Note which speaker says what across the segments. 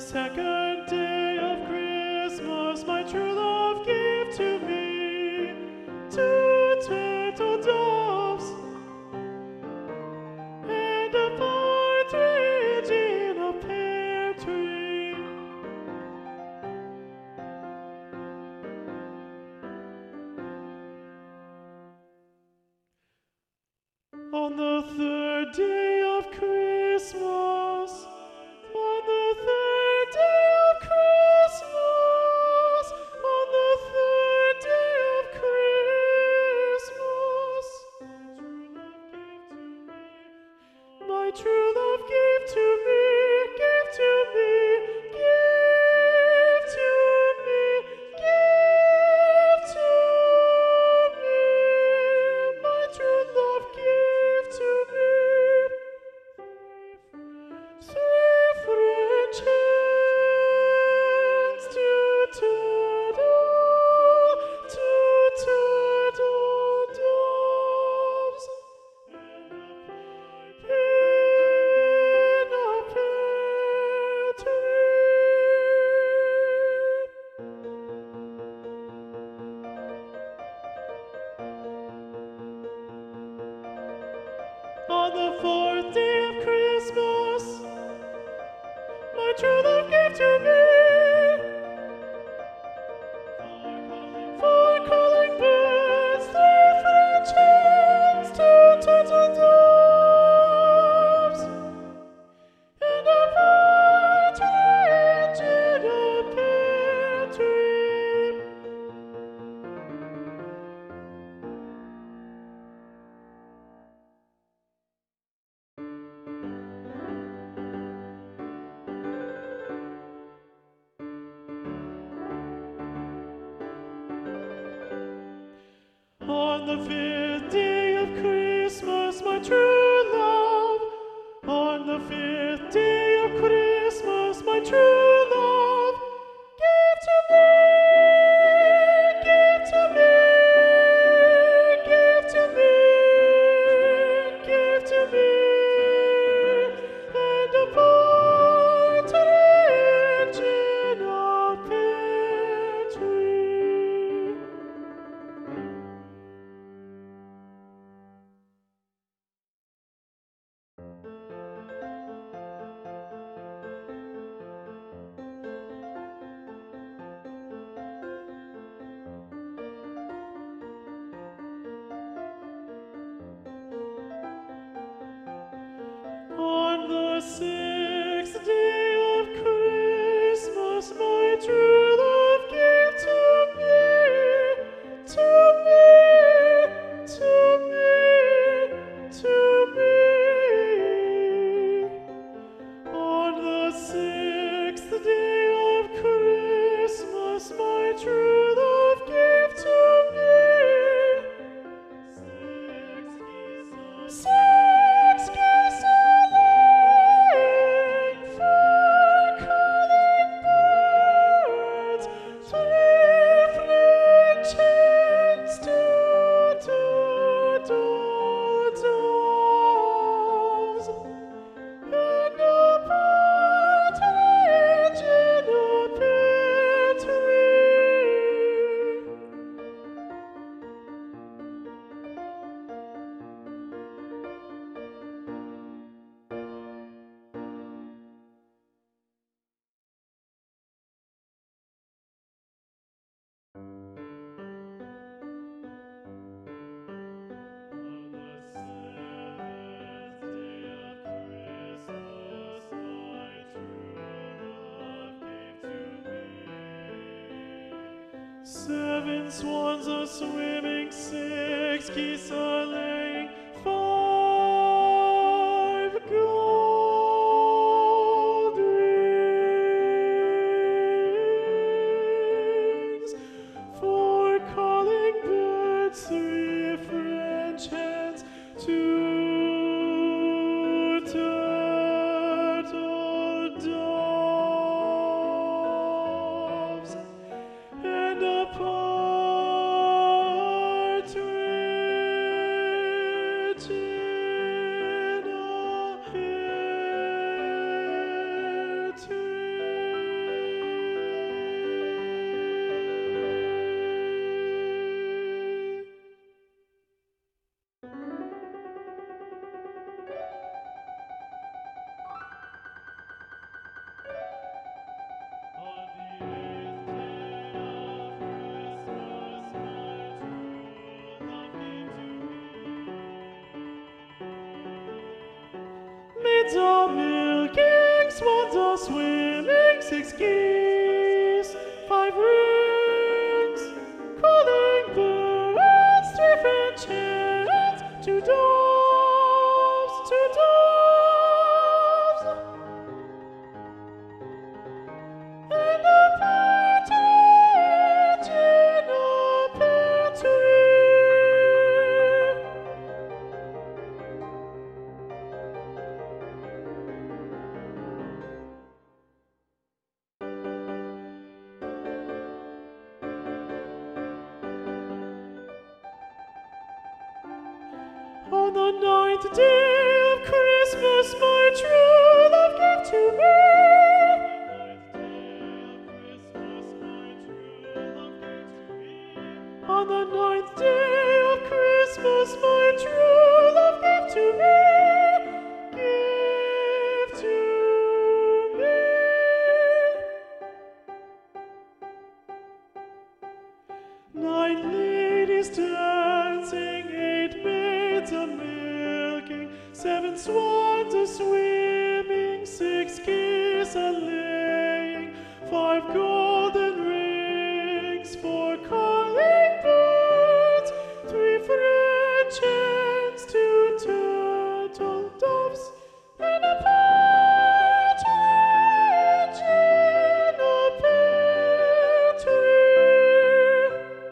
Speaker 1: second day of Christmas, my true love gave to me 2 turtle doves and a partridge in a pear tree. On the third day of Christmas, on the third day of Christmas, on the third day of Christmas, my true love gave to me, gave to me, gave to me, gave to me, my true love gave to me. 3 French hens, 2 turtle doves, and a pin a pear tree. On the 4th day of Christmas, my true love gave to me 4 calling birds, 3 French hens, 2 turtle doves, and a partridge in a pear tree. On the 5th day of Christmas, my true love. On the 5th day of Christmas, my true love gave to me, gave to me, gave to me, gave to me, and a partridge in a pear tree. On the 6th day of Christmas, my true love gave to me, to me, to me, to me. On the 6th day of Christmas, my true love gave to me 6 geese a-laying, 4 calling birds, 3 French hens, 2 turtle doves, and a partridge in a pear tree. Seven swans are swimming, 6 geese are laying, 5 gold rings, 4 calling birds, 3 French hens, 2 turtle doves, and a partridge maids are milking, swans are swimming, 6 geese, 5 rings, calling birds, 3 French hens, 2 doves, 2 doves, and a partridge in a pear tree. On the 9th day of Christmas, my true love gave to me. On the 9th day of Christmas, my true love gave to me. Give to me. 9 ladies dancing, 8 maids a milking, 7 swans a swimming, 6 geese a laying, 5 golden rings, 4 calling birds, 3 French hens, 2 turtle doves, and a partridge in a pear tree.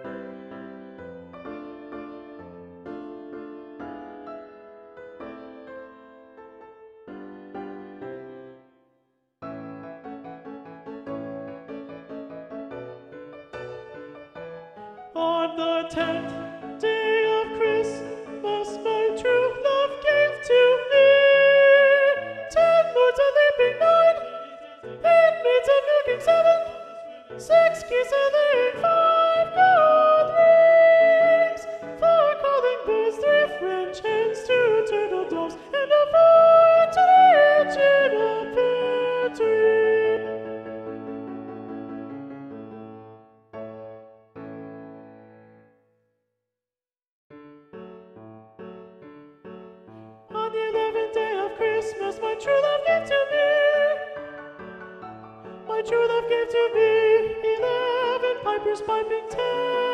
Speaker 1: On the 10th day of Christmas, my true love gave to me 10 birds a leaping, 9, 8 maids a milking, 7, 6 geese a laying, 5 gold rings, 4 calling birds, 3 French hens, 2 turtle doves, and a partridge in a pear tree. On the 11th day of Christmas, my true love gave to me. My true love gave to me 11 pipers piping 10.